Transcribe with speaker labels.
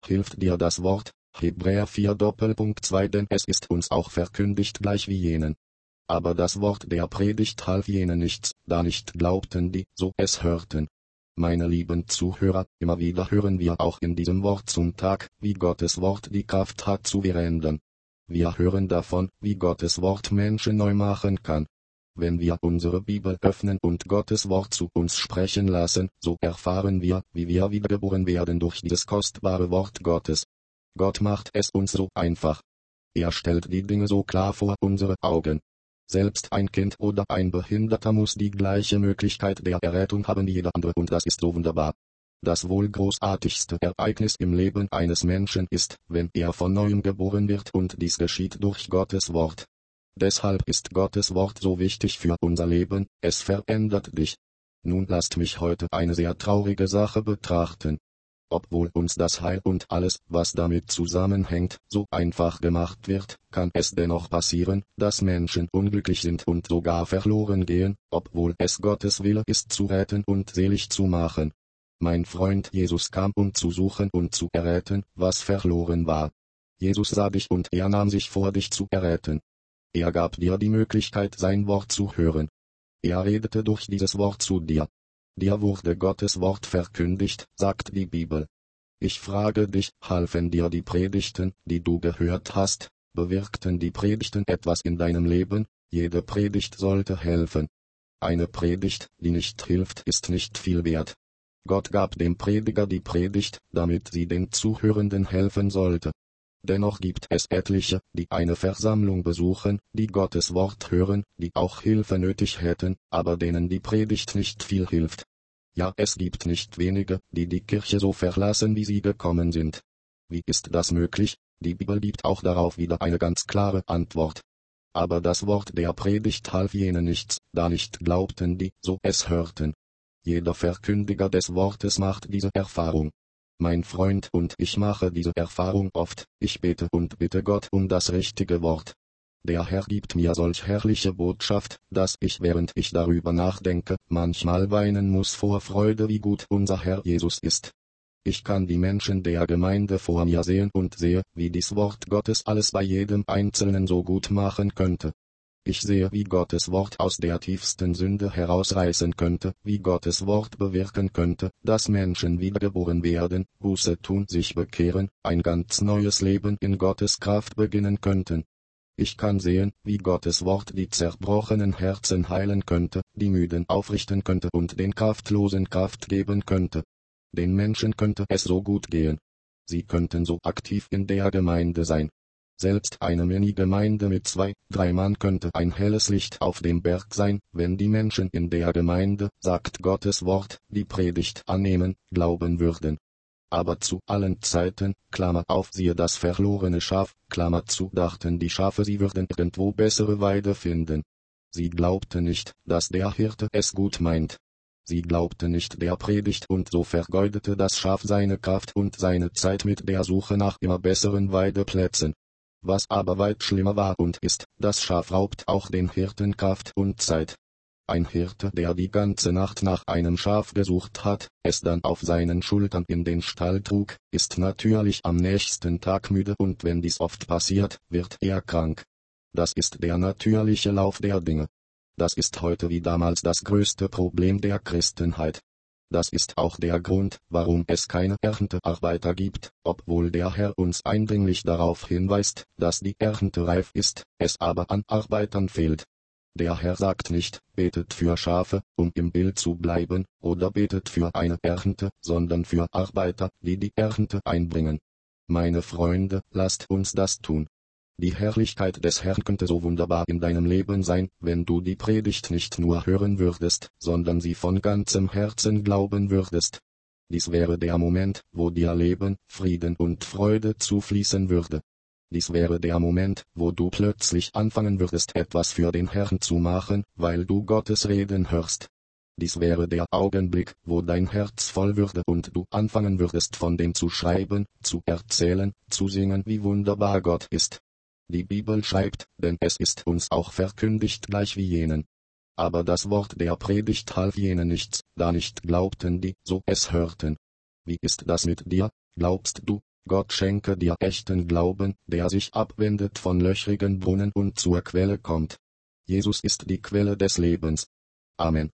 Speaker 1: hilft dir das Wort, Hebräer 4:2, denn es ist uns auch verkündigt gleich wie jenen. Aber das Wort der Predigt half jenen nichts, da nicht glaubten die, so es hörten. Meine lieben Zuhörer, immer wieder hören wir auch in diesem Wort zum Tag, wie Gottes Wort die Kraft hat zu verändern. Wir hören davon, wie Gottes Wort Menschen neu machen kann. Wenn wir unsere Bibel öffnen und Gottes Wort zu uns sprechen lassen, so erfahren wir, wie wir wiedergeboren werden durch dieses kostbare Wort Gottes. Gott macht es uns so einfach. Er stellt die Dinge so klar vor unsere Augen. Selbst ein Kind oder ein Behinderter muss die gleiche Möglichkeit der Errettung haben wie jeder andere, und das ist so wunderbar. Das wohl großartigste Ereignis im Leben eines Menschen ist, wenn er von neuem geboren wird, und dies geschieht durch Gottes Wort. Deshalb ist Gottes Wort so wichtig für unser Leben, es verändert dich. Nun lasst mich heute eine sehr traurige Sache betrachten. Obwohl uns das Heil und alles, was damit zusammenhängt, so einfach gemacht wird, kann es dennoch passieren, dass Menschen unglücklich sind und sogar verloren gehen, obwohl es Gottes Wille ist zu retten und selig zu machen. Mein Freund Jesus kam, um zu suchen und zu erretten, was verloren war. Jesus sah dich und er nahm sich vor, dich zu erretten. Er gab dir die Möglichkeit, sein Wort zu hören. Er redete durch dieses Wort zu dir. Dir wurde Gottes Wort verkündigt, sagt die Bibel. Ich frage dich, halfen dir die Predigten, die du gehört hast? Bewirkten die Predigten etwas in deinem Leben? Jede Predigt sollte helfen. Eine Predigt, die nicht hilft, ist nicht viel wert. Gott gab dem Prediger die Predigt, damit sie den Zuhörenden helfen sollte. Dennoch gibt es etliche, die eine Versammlung besuchen, die Gottes Wort hören, die auch Hilfe nötig hätten, aber denen die Predigt nicht viel hilft. Ja, es gibt nicht wenige, die die Kirche so verlassen, wie sie gekommen sind. Wie ist das möglich? Die Bibel gibt auch darauf wieder eine ganz klare Antwort. Aber das Wort der Predigt half jenen nichts, da nicht glaubten die, so es hörten. Jeder Verkündiger des Wortes macht diese Erfahrung. Mein Freund und ich mache diese Erfahrung oft, ich bete und bitte Gott um das richtige Wort. Der Herr gibt mir solch herrliche Botschaft, dass ich, während ich darüber nachdenke, manchmal weinen muss vor Freude, wie gut unser Herr Jesus ist. Ich kann die Menschen der Gemeinde vor mir sehen und sehe, wie dies Wort Gottes alles bei jedem Einzelnen so gut machen könnte. Ich sehe, wie Gottes Wort aus der tiefsten Sünde herausreißen könnte, wie Gottes Wort bewirken könnte, dass Menschen wiedergeboren werden, Buße tun, sich bekehren, ein ganz neues Leben in Gottes Kraft beginnen könnten. Ich kann sehen, wie Gottes Wort die zerbrochenen Herzen heilen könnte, die Müden aufrichten könnte und den Kraftlosen Kraft geben könnte. Den Menschen könnte es so gut gehen. Sie könnten so aktiv in der Gemeinde sein. Selbst eine Mini-Gemeinde mit 2, 3 Mann könnte ein helles Licht auf dem Berg sein, wenn die Menschen in der Gemeinde, sagt Gottes Wort, die Predigt annehmen, glauben würden. Aber zu allen Zeiten, Klammer auf, siehe das verlorene Schaf, Klammer zu, dachten die Schafe, sie würden irgendwo bessere Weide finden. Sie glaubten nicht, dass der Hirte es gut meint. Sie glaubten nicht der Predigt, und so vergeudete das Schaf seine Kraft und seine Zeit mit der Suche nach immer besseren Weideplätzen. Was aber weit schlimmer war und ist, das Schaf raubt auch den Hirten Kraft und Zeit. Ein Hirte, der die ganze Nacht nach einem Schaf gesucht hat, es dann auf seinen Schultern in den Stall trug, ist natürlich am nächsten Tag müde, und wenn dies oft passiert, wird er krank. Das ist der natürliche Lauf der Dinge. Das ist heute wie damals das größte Problem der Christenheit. Das ist auch der Grund, warum es keine Erntearbeiter gibt, obwohl der Herr uns eindringlich darauf hinweist, dass die Ernte reif ist, es aber an Arbeitern fehlt. Der Herr sagt nicht, betet für Schafe, um im Bild zu bleiben, oder betet für eine Ernte, sondern für Arbeiter, die die Ernte einbringen. Meine Freunde, lasst uns das tun. Die Herrlichkeit des Herrn könnte so wunderbar in deinem Leben sein, wenn du die Predigt nicht nur hören würdest, sondern sie von ganzem Herzen glauben würdest. Dies wäre der Moment, wo dir Leben, Frieden und Freude zufließen würde. Dies wäre der Moment, wo du plötzlich anfangen würdest, etwas für den Herrn zu machen, weil du Gottes Reden hörst. Dies wäre der Augenblick, wo dein Herz voll würde und du anfangen würdest, von dem zu schreiben, zu erzählen, zu singen, wie wunderbar Gott ist. Die Bibel schreibt, denn es ist uns auch verkündigt gleich wie jenen. Aber das Wort der Predigt half jenen nichts, da nicht glaubten die, so es hörten. Wie ist das mit dir? Glaubst du? Gott schenke dir echten Glauben, der sich abwendet von löchrigen Brunnen und zur Quelle kommt. Jesus ist die Quelle des Lebens. Amen.